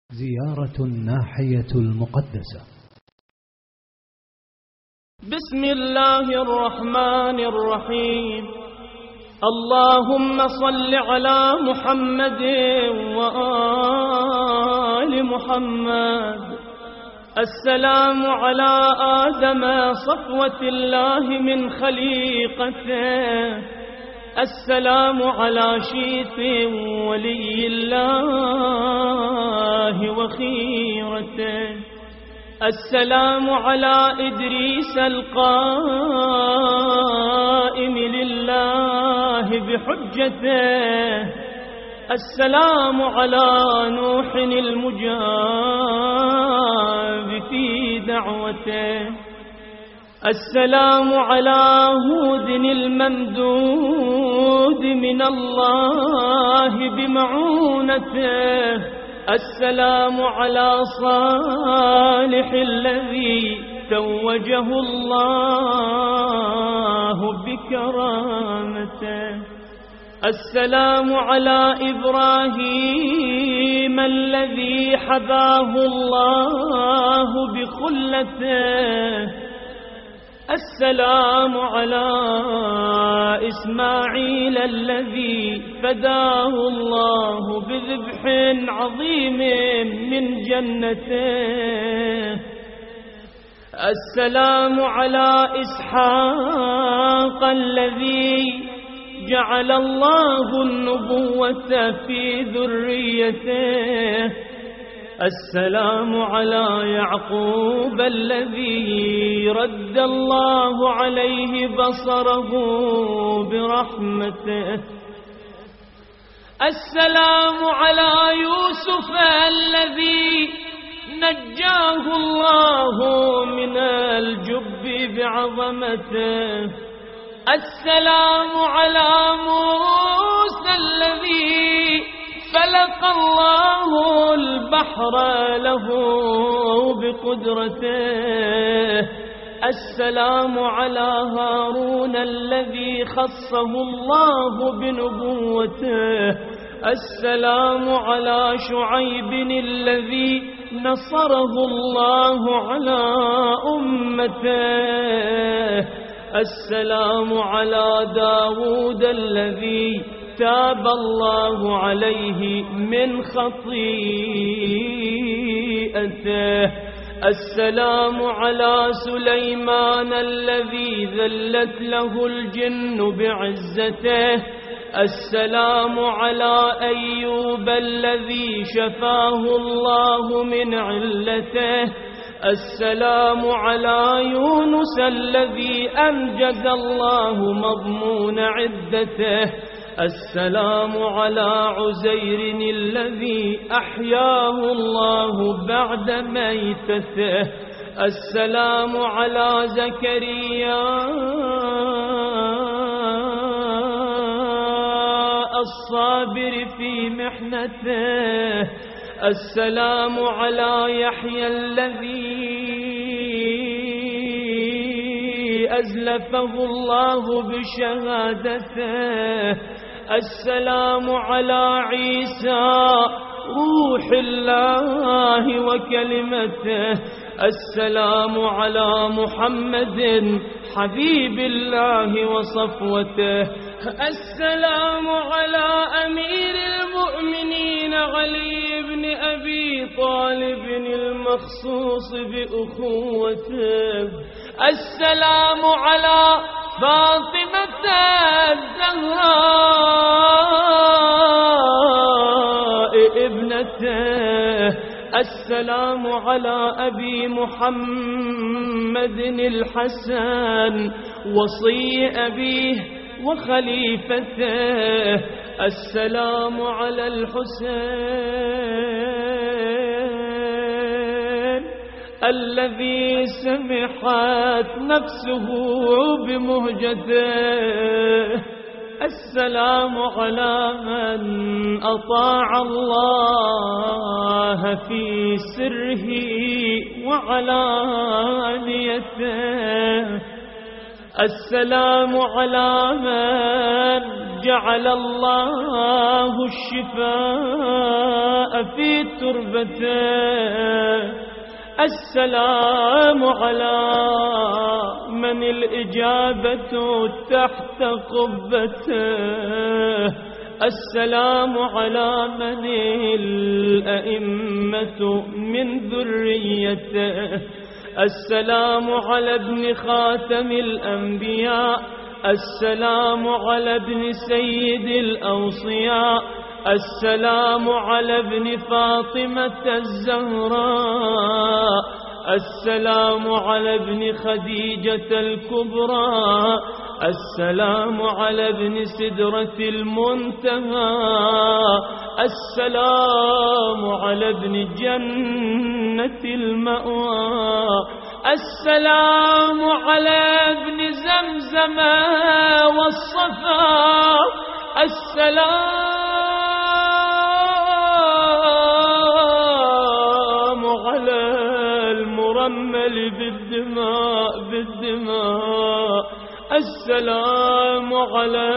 زيارة الناحية المقدسة. بسم الله الرحمن الرحيم. اللهم صل على محمد وآل محمد. السلام على آدم صفوة الله من خليقته. السلام على شيث ولي الله وخيرته. السلام على إدريس القائم لله بحجته. السلام على نوح المجاب في دعوته. السلام على هود الممدود من الله بمعونته. السلام على صالح الذي توجه الله بكرامته. السلام على إبراهيم الذي حباه الله بخلته. السلام على إسماعيل الذي فداه الله بذبح عظيم من جنته. السلام على إسحاق الذي جعل الله النبوة في ذريته. السلام على يعقوب الذي رد الله عليه بصره برحمته. السلام على يوسف الذي نجاه الله من الجب بعظمته. السلام على موسى الذي فلق الله البحر له بقدرته. السلام على هارون الذي خصه الله بنبوته. السلام على شعيب الذي نصره الله على أمته. السلام على داود الذي تاب الله عليه من خطيئته. السلام على سليمان الذي ذلت له الجن بعزته. السلام على أيوب الذي شفاه الله من علته. السلام على يونس الذي أنجز الله مضمون عدته. السلام على عزير الذي أحياه الله بعد ميتته. السلام على زكريا الصابر في محنته. السلام على يحيى الذي أزلفه الله بشهادته. السلام على عيسى روح الله وكلمته. السلام على محمد حبيب الله وصفوته. السلام على أمير المؤمنين علي بن أبي طالب المخصوص بأخوته. السلام على فاطمة الزهراء ابنته. السلام على أبي محمد الحسن وصي أبيه وخليفته. السلام على الحسين الذي سمحت نفسه بمهجته. السلام على من أطاع الله في سره وعلانيته. السلام على من جعل الله الشفاء في تربته. السلام على من الإجابة تحت قبته. السلام على من الأئمة من ذريته. السلام على ابن خاتم الأنبياء. السلام على ابن سيد الأوصياء. السلام على ابن فاطمة الزهراء. السلام على ابن خديجة الكبرى. السلام على ابن سدرة المنتهى. السلام على ابن جنة المأوى. السلام على ابن زمزم والصفا. السلام على المرمل بالدماء. السلام على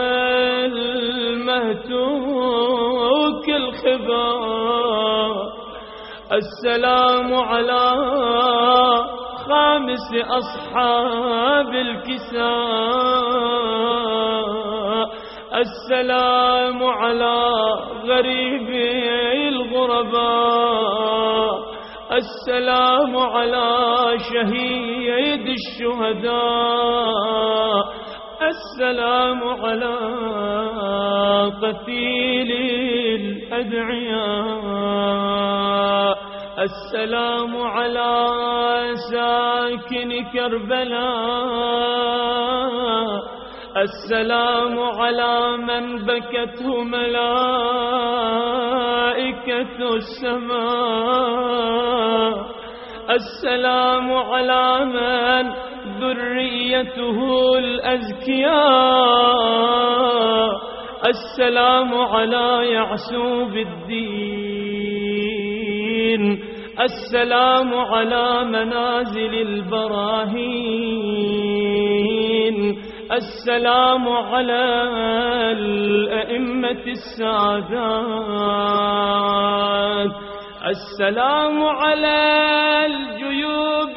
المهتوك الخباء. السلام على خامس أصحاب الكساء. السلام على غريبي الغرباء. السلام على شهيد الشهداء. السلام على قتيل الأدعياء. السلام على ساكن كربلاء. السلام على من بكته ملائكة السماء. السلام على من ذريته الأزكياء. السلام على يعسوب الدين. السلام على منازل البراهين. السلام على الأئمة السادات. السلام على الجيوب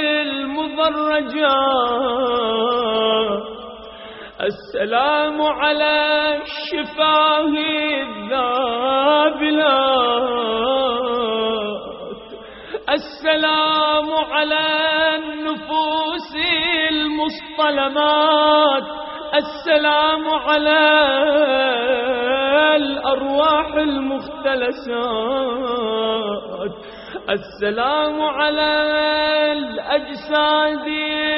المضرجات. السلام على الشفاه الذابلات. السلام على النفوس المصطلمات. السلام على الأرواح المختلسات. السلام على الأجساد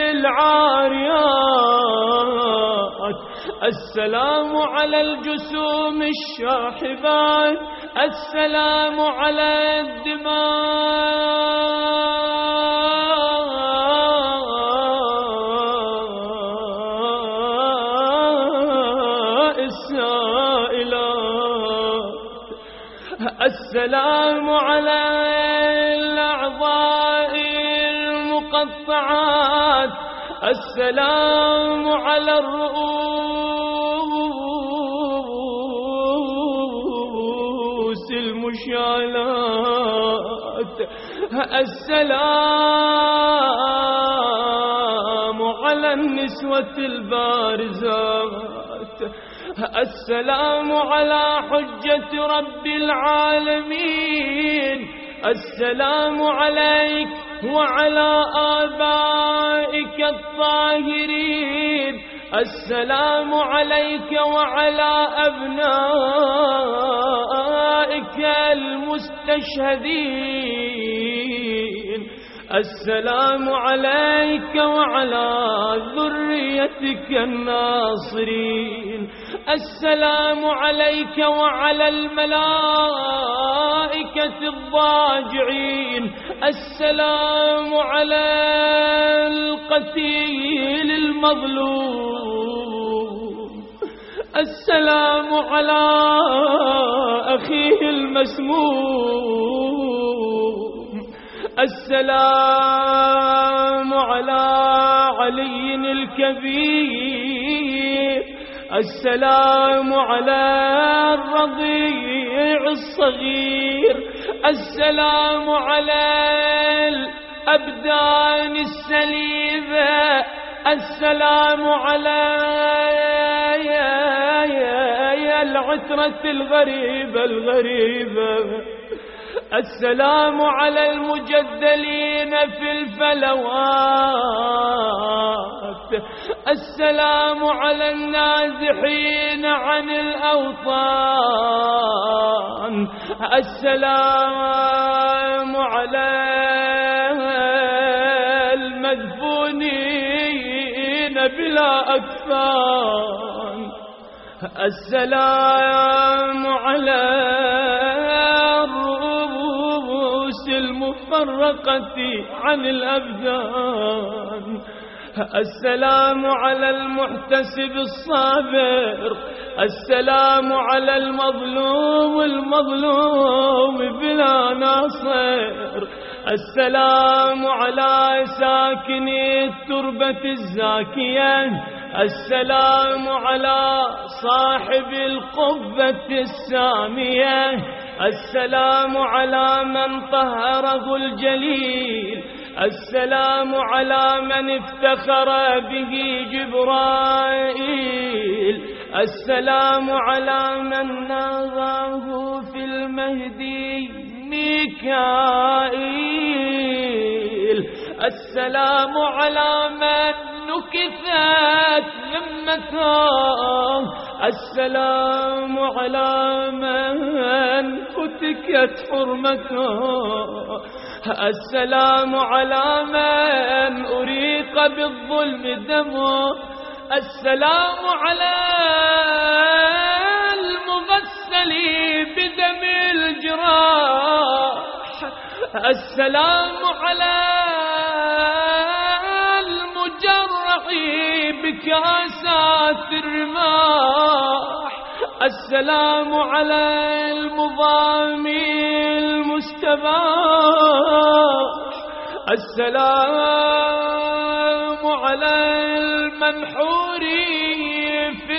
العاريات. السلام على الجسوم الشاحبات. السلام على الدماء السائلات. السلام على الأعضاء المقطعات. السلام على الرؤوس المشالات. السلام على النسوة البارزات. السلام على حجة رب العالمين. السلام عليك وعلى آبائك الطاهرين. السلام عليك وعلى أبنائك المستشهدين. السلام عليك وعلى ذريتك الناصرين. السلام عليك وعلى الملائكة الضاجعين. السلام على القتيل المظلوم. السلام على أخيه المسموم. السلام على علي الكبير. السلام على الرضيع الصغير، السلام على الأبدان السليمة، السلام على العترة الغريبة، السلام على المجدلين في الفلوات، السلام على النازحين عن الأوطان، السلام على المدفونين بلا أكفان، السلام على الرؤوس المفرقة عن الأبدان، السلام على المحتسب الصابر، السلام على المظلوم بلا ناصر، السلام على ساكني التربة الزاكية، السلام على صاحب القبة السامية، السلام على من طهره الجليل، السلام على من افتخر به جبرائيل، السلام على من ناغاه في المهدي ميكائيل، السلام على من نكثت ذمته، السلام على من فتكت حرمته، السلام على من أريق بالظلم دمه، السلام على المغسل بدم الجراح، السلام على المجرح بكاسات الرماح، السلام على المضامي المستباح، السلام على المنحور في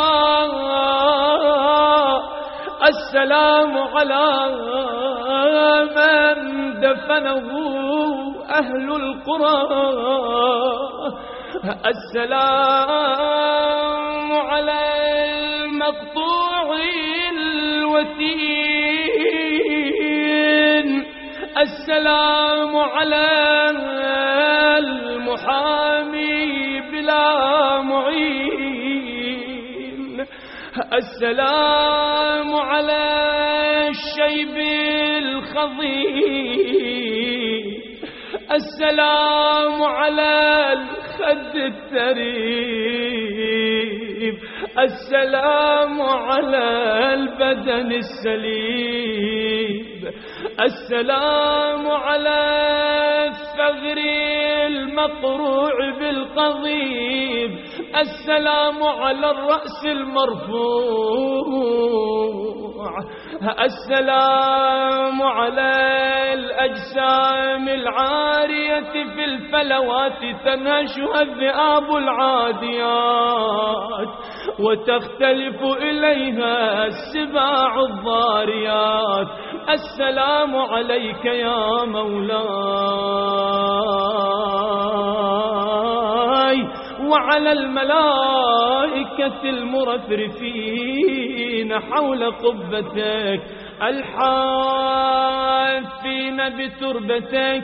الوراء، السلام على من دفنه أهل القرى، السلام على المقطوع الوتين، السلام على المحامي بلا معين، السلام على الشيب الخضيب، السلام على الخد التريب، السلام على البدن السليم، السلام على الثغر المقروع بالقضيب، السلام على الرأس المرفوع، السلام على الأجسام العارية في الفلوات تنهشها الذئاب العاديات وتختلف إليها السباع الضاريات، السلام عليك يا مولاي وعلى الملائكة المرفرفين حول قبتك، الحافين بتربتك،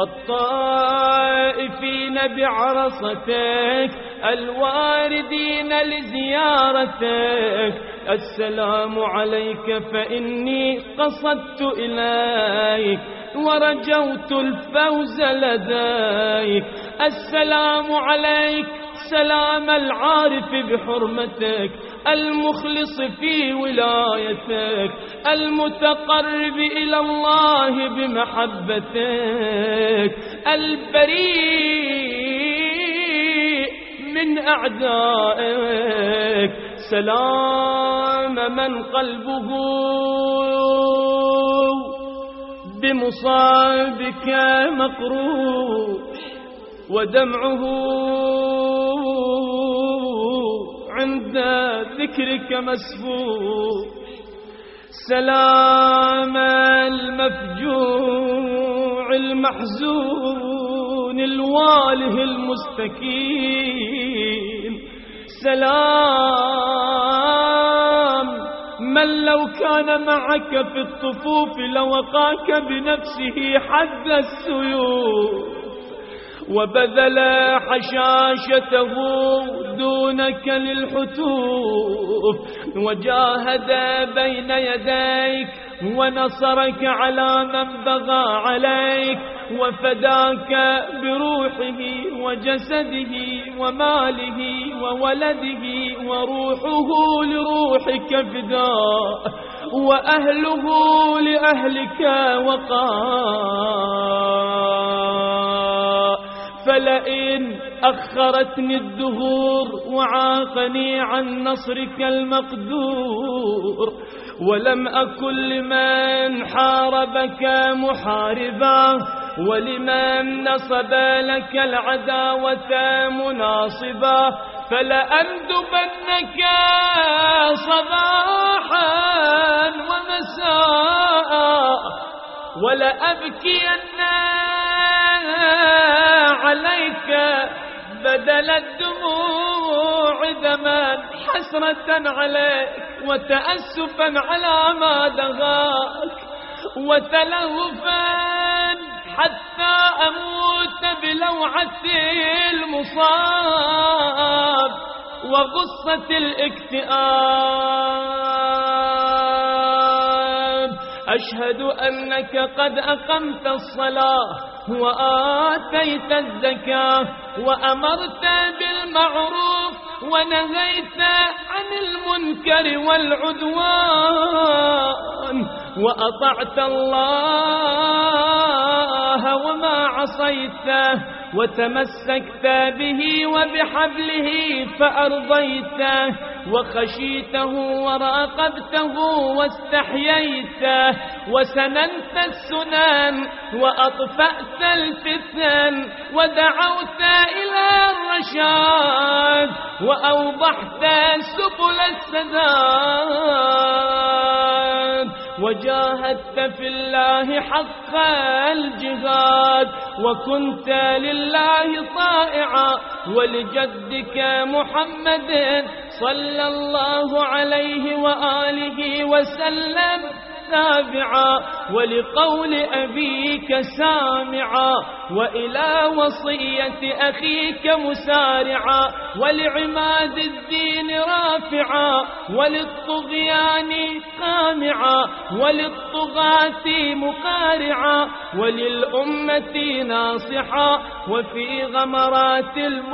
الطائفين بعرصتك، الواردين لزيارتك، السلام عليك فإني قصدت إليك ورجوت الفوز لديك، السلام عليك سلام العارف بحرمتك، المخلص في ولايتك، المتقرب إلى الله بمحبتك، البريء من أعدائك، سلام من قلبه بمصابك مقروح ودمعه عند ذكرك مسفور. سلام المفجوع المحزون الواله المستكين. سلام من لو كان معك في الطفوف لوقاك بنفسه حد السيوف، وبذل حشاشته دونك للحتوف، وجاهد بين يديك ونصرك على من بغى عليك، وفداك بروحه وجسده وماله وولده، وروحه لروحك فداء، وأهله لأهلك وقاء. فلئن أخرتني الدهور وعاقني عن نصرك المقدور، ولم أكن لمن حاربك محاربا، ولمن نصب لك العداوة مناصبا، فلأندبنك صباحا ومساء، ولأبكين عليك بدل الدموع دما، حسرة عليك وتأسفا على ما دغاك، وتلهفا حتى أموت بلوعة المصاب وغصة الاكتئاب. أشهد أنك قد أقمت الصلاة وآتيت الزكاة، وأمرت بالمعروف ونهيت عن المنكر والعدوان، وأطعت الله وما عصيته، وتمسكت به وبحبله فأرضيته، وخشيته وراقبته واستحييته، وسننت السنن وأطفأت الفتن، ودعوت إلى الرشاد وأوضحت سبل السداد، وجاهدت في الله حق الجهاد، وكنت لله طائعا ولجدك محمد صلى الله عليه وآله وسلم تابعا، ولقول أبيك سامعا، وإلى وصية أخيك مسارعا، ولعماد الدين رافعا، وللطغيان قامعا، وللطغاة مقارعا، وللأمة ناصحا، وفي غمرات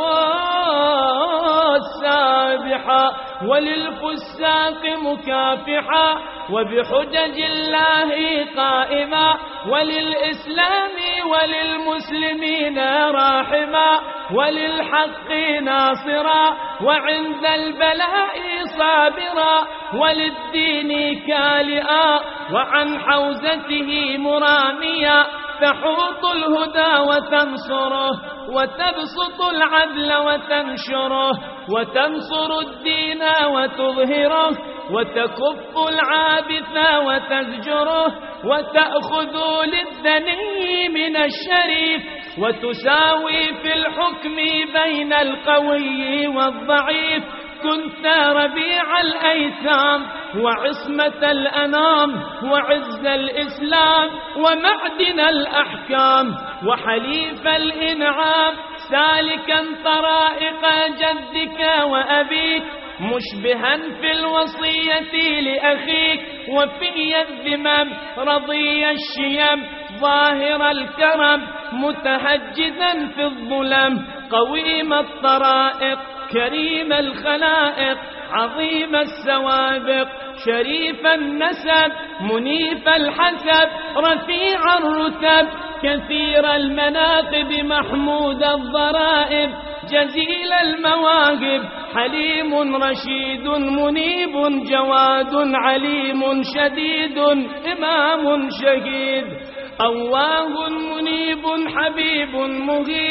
الموت سابحا، وللفساق مكافحا، وبحجج الله قائما، وللإسلام وللمسلمين راحما، وللحق ناصرا، وعند البلاء صابرا، وللدين كالئا، وعن حوزته مراميا، تحوط الهدى وتنصره، وتبسط العدل وتنشره، وتنصر الدين وتظهره، وتكف العابث وتزجره، وتأخذ للدني من الشريف، وتساوي في الحكم بين القوي والضعيف. كنت ربيع الأيتام وعصمة الأنام، وعز الإسلام ومعدن الأحكام، وحليف الإنعام، سالكا طرائق جدك وأبيك، مشبها في الوصية لأخيك، وفي الذمم رضي الشيم، ظاهر الكرم متهجدا في الظلم، قويم الطرائق كريم الخلائق، عظيم السوابق شريف النسب، منيف الحسب رفيع الرتب، كثير المناقب محمود الضرائب، جزيل المواهب حليم رشيد منيب جواد عليم شديد إمام شهيد، أواه منيب حبيب مهيب،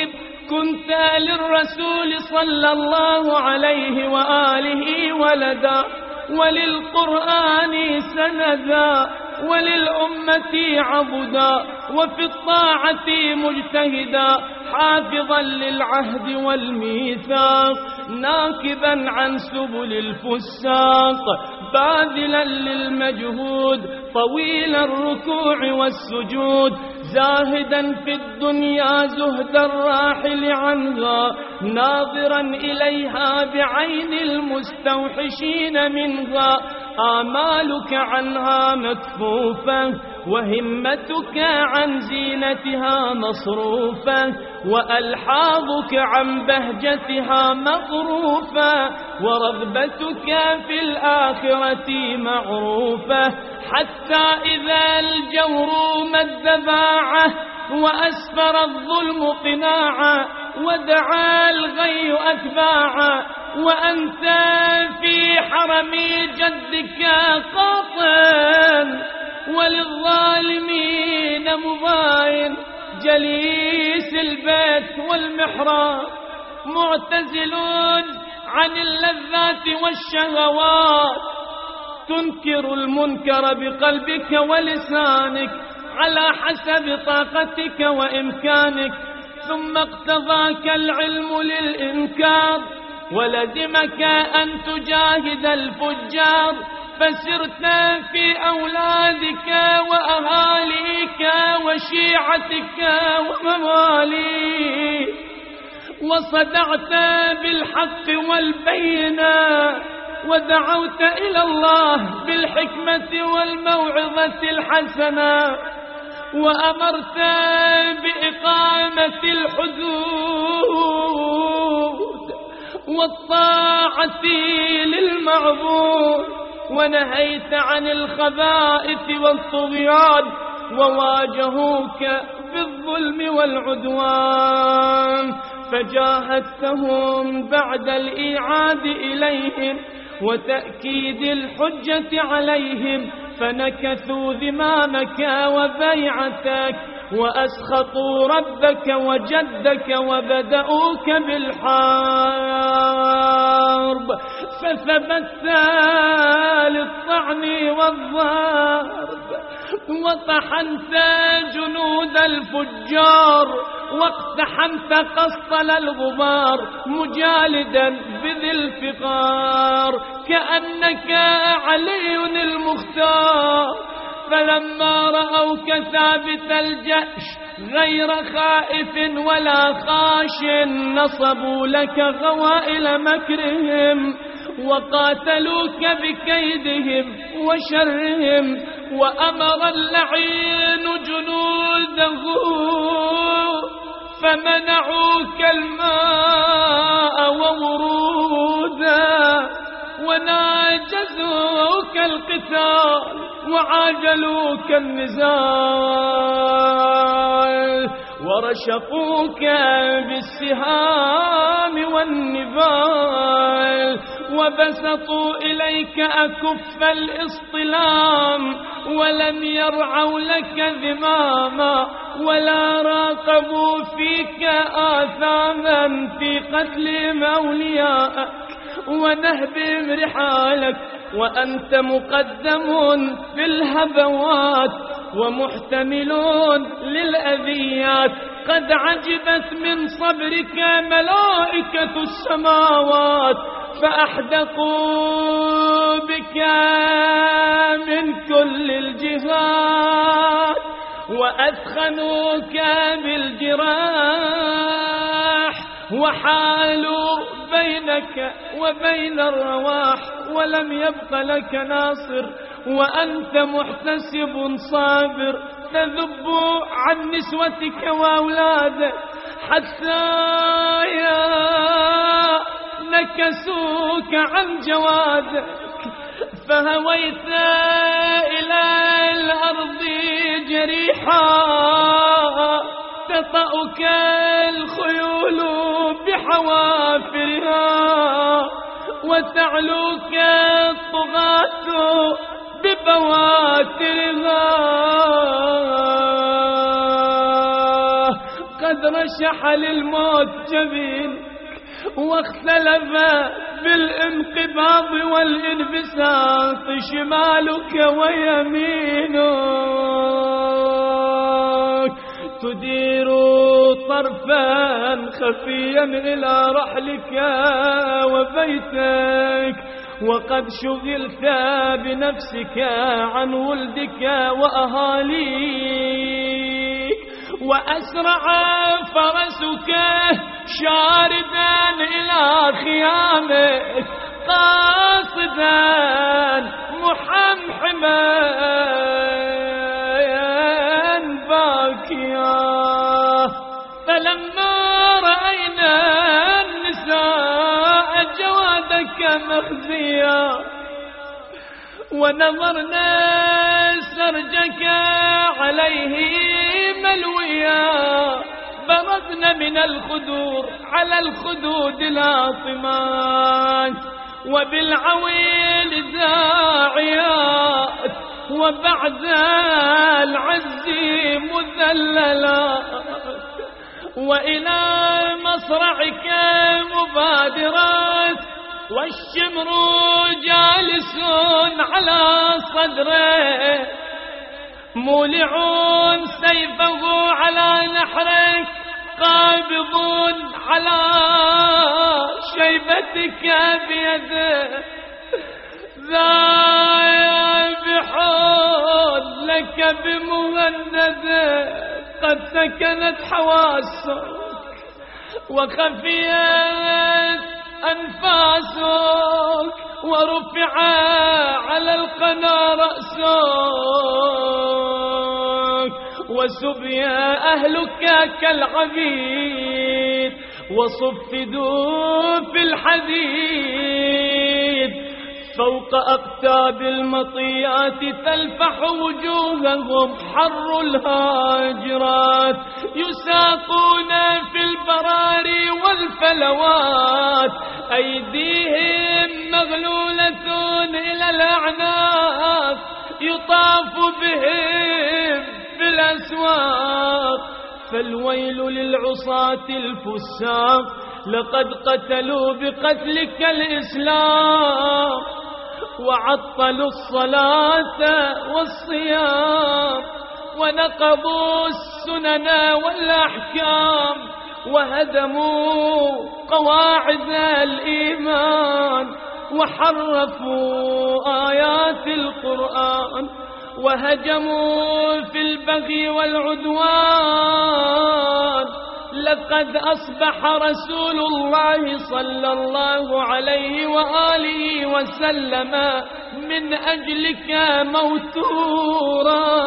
كنت للرسول صلى الله عليه وآله ولدا، وللقرآن سندا، وللأمة عبدا، وفي الطاعة مجتهدا، حافظا للعهد والميثاق، ناكبا عن سبل الفساق، باذلا للمجهود، طويل الركوع والسجود، زاهدا في الدنيا زهد الراحل عنها، ناظرا إليها بعين المستوحشين منها، آمالك عنها مكفوفة، وهمتك عن زينتها مصروفة، وألحاظك عن بهجتها مغروفة، ورغبتك في الآخرة معروفة، حتى إذا الجور مد باعه، وأسفر الظلم قناعا، ودعا الغي أتباعا، وأنت في حرم جدك قاطن، وللظالمين مباين، جليس البيت والمحراب، معتزلون عن اللذات والشهوات، تنكر المنكر بقلبك ولسانك على حسب طاقتك وإمكانك، ثم اقتضاك العلم للإنكار، ولزمك أن تجاهد الفجار، فسرت في أولادك وأهاليك وشيعتك ومواليك، وصدعت بالحق والبينة، ودعوت إلى الله بالحكمة والموعظة الحسنة، وأمرت بإقامة الحدود والطاعة للمعبود، ونهيت عن الخبائث والطغيان، وواجهوك بالظلم والعدوان، فجاهدتهم بعد الإيعاد إليهم وتأكيد الحجة عليهم، فنكثوا ذمامك وبيعتك، وأسخطوا ربك وجدك، وبدأوك بالحرب، فثبت للطعن والضرب، وطحنت جنود الفجار، واقتحمت قسطل الغبار، مجالدا بذي الفقار، كأنك علي المختار، فلما رأوك ثابت الجأش غير خائف ولا خاش، نصبوا لك غوائل مكرهم، وقاتلوك بكيدهم وشرهم، وأمر اللعين جنوده فمنعوك الماء وورودا، وناجزوك القتال وعاجلوك النزال، ورشقوك بالسهام والنبال، وبسطوا إليك أكف الاصطلام، ولم يرعوا لك ذماما، ولا راقبوا فيك آثاما في قتل أوليائك ونهب رحالك، وأنت مقدم في الهبوات ومحتملون للأذيات، قد عجبت من صبرك ملائكة السماوات، فأحدقوا بك من كل الجهات، وأثخنوك بالجراح، وحالوا بينك وبين الرواح، ولم يبق لك ناصر، وأنت محتسب صابر، تذب عن نسوتك وأولادك، حتى نكسوك عن جوادك، فهويت إلى الأرض جريحا، تطأك الخيول بحوافرها، وتعلوك الطغاة ببواترها، وقد رشح للموت جبين واختلف بالانقباض والانبساط شمالك ويمينك تدير طرفا خفيا إلى رحلك وبيتك وقد شغلت بنفسك عن ولدك وأهاليك وأسرع فرسك شاردا إلى خيامك قاصدا محمحما باكيا فلما رأينا النساء جوادك مخزيا ونظرنا سرجك عليه ملويا برزنا من الخدور على الخدود لاطمات وبالعويل داعيات وبعد العز مذللات وإلى مصرعك مبادرات والشمر جالس على صدره مولعون سيفه على نحرك قابض على شيبتك بيده ذابح لك بمهندة قد سكنت حواسك وخفيت أنفاسك ورفع على القنا رأسك وسبي أهلك كالعبيد وصفدوا في الحديد فوق أقتاب المطيات تلفح وجوههم حر الهاجرات يساقون في البراري والفلوات أيديهم مغلولة إلى الأعناق يطاف بهم في الأسواق فالويل للعصاة الفساق لقد قتلوا بقتلك الإسلام وعطلوا الصلاة والصيام ونقضوا السنن والأحكام وهدموا قواعد الإيمان وحرفوا آيات القرآن وهجموا في البغي والعدوان لقد أصبح رسول الله صلى الله عليه وآله وسلم من أجلك موتورا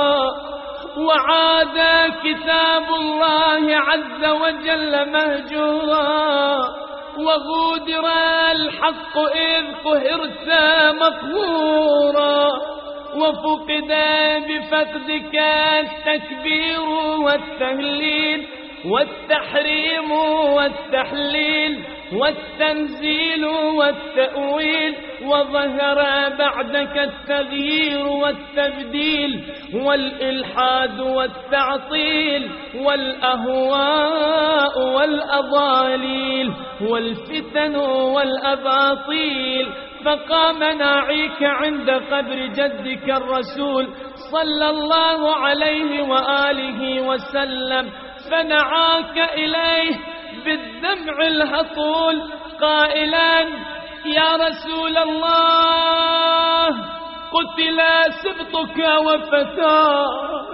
وعاد كتاب الله عز وجل مهجورا وغودر الحق إذ قهرت مقهورا وفقد بفقدك التكبير والتهليل والتحريم والتحليل والتنزيل والتأويل وظهر بعدك التغيير والتبديل والإلحاد والتعطيل والأهواء والأضاليل والفتن والأباطيل فقام ناعيك عند قبر جدك الرسول صلى الله عليه وآله وسلم فنعاك إليه بالدمع الهطول قائلا يا رسول الله قتل سبطك وفتاك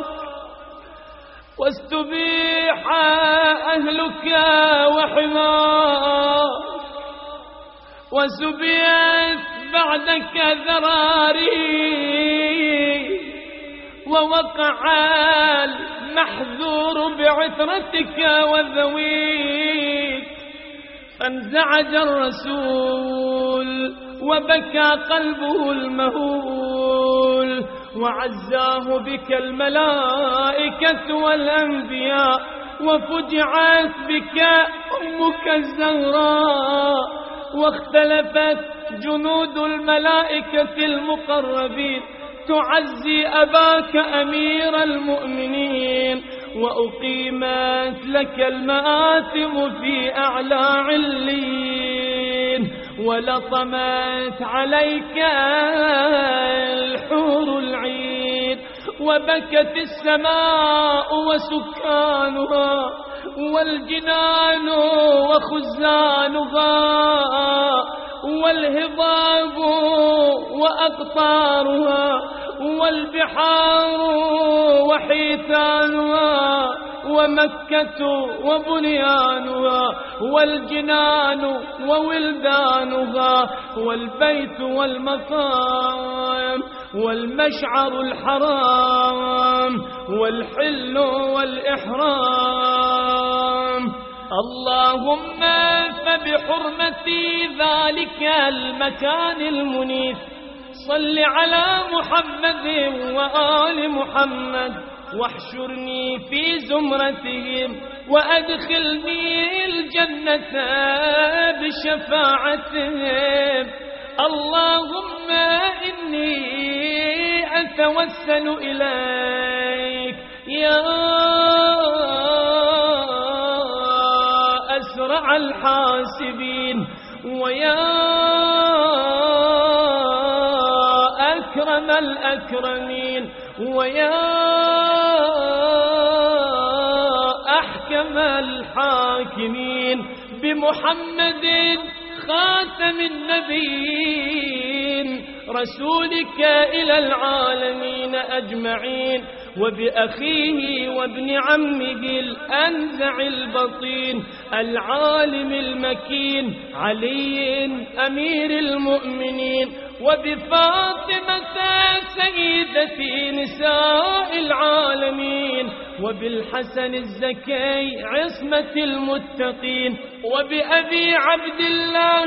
واستبيح أهلك وحماك وسبيت بعدك ذراري ووقع المحذور بعثرتك وذويك فانزعج الرسول وبكى قلبه المهول وعزاه بك الملائكة والأنبياء وفجعت بك أمك الزهراء واختلفت جنود الملائكة المقربين تعزي أباك أمير المؤمنين وأقيمت لك المآثم في أعلى عليين، ولطمت عليك الحور العين، وبكت السماء وسكانها، والجنان وخزانها، والهضاب وأقطارها، والبحار وحيتانها، ومكة وبنيانها، والجنان وولدانها، والبيت والمقام، والمشعر الحرام، والحل والإحرام. اللهم فبحرمة ذلك المكان المنيف صل على محمد وآل محمد، واحشرني في زمرتهم، وأدخلني الجنة بشفاعتهم. اللهم إني أتوسل إليك يا أسرع الحاسبين، ويا أكرم الأكرمين، ويا أحكم الحاكمين، بمحمد خاتم النبيين رسولك إلى العالمين أجمعين، وبأخيه وابن عمه الأنزع البطين العالم المكين علي أمير المؤمنين، وبفاطمة سيدة نساء العالمين، وبالحسن الزكي عصمة المتقين، وبأبي عبد الله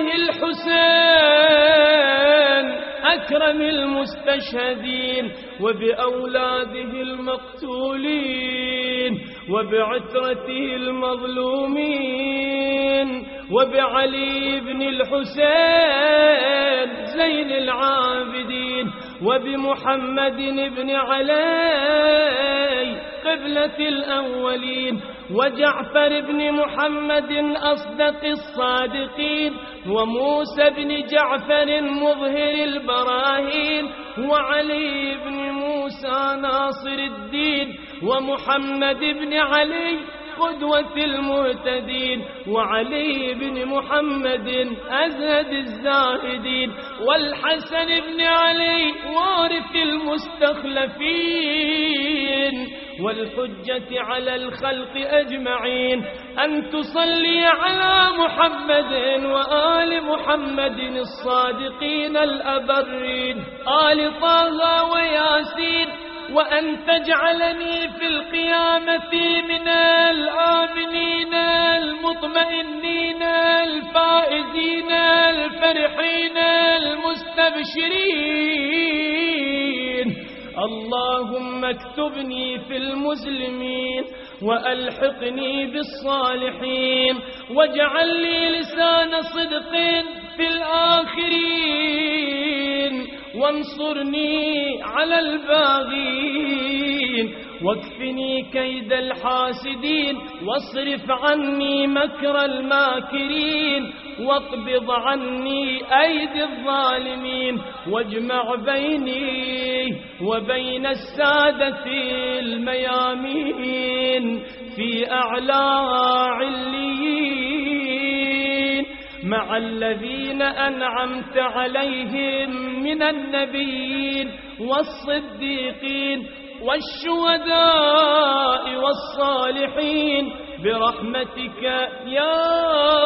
الحسين أكرم المستشهدين، وبأولاده المقتولين، وبعترته المظلومين، وبعلي بن الحسين زين العابدين، وبمحمد بن علي قبلة الأولين، وجعفر بن محمد أصدق الصادقين، وموسى بن جعفر مظهر البراهين، وعلي بن موسى ناصر الدين، ومحمد بن علي قدوة المهتدين، وعلي بن محمد أزهد الزاهدين، والحسن بن علي وارث المستخلفين، والحجة على الخلق أجمعين، أن تصلي على محمد وآل محمد الصادقين الأبرين، آل طه وياسين، وأن تجعلني في القيامة من الآمنين المطمئنين الفائزين الفرحين المستبشرين. اللهم اكتبني في المسلمين، وألحقني بالصالحين، واجعل لي لسان صدق في الآخرين، وانصرني على الباغين، واكفني كيد الحاسدين، واصرف عني مكر الماكرين، واقبض عني أيدي الظالمين، واجمع بيني وبين السادة الميامين في أعلى عليين، مع الذين أنعمت عليهم من النبيين والصديقين والشهداء والصالحين برحمتك يا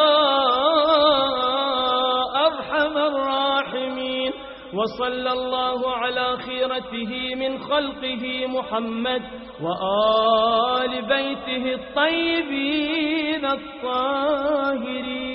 أرحم الراحمين. وصلى الله على خيرته من خلقه محمد وآل بيته الطيبين الطاهرين.